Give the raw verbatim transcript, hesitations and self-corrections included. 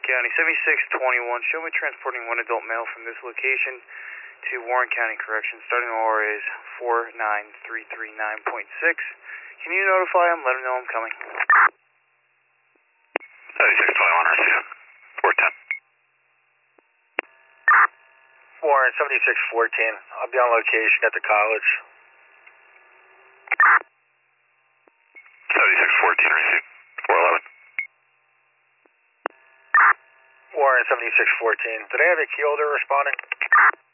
County, seventy-six twenty-one. Show me transporting one adult male from this location to Warren County Corrections. Starting O R is four nine three three nine point six. Can you notify him? Let him know I'm coming. seventy-six twenty-one, receive. four ten. Warren, seventy-six fourteen. I'll be on location at the college. seventy-six fourteen, receive. four eleven. Warren, seventy-six fourteen. Did I have a key holder responding?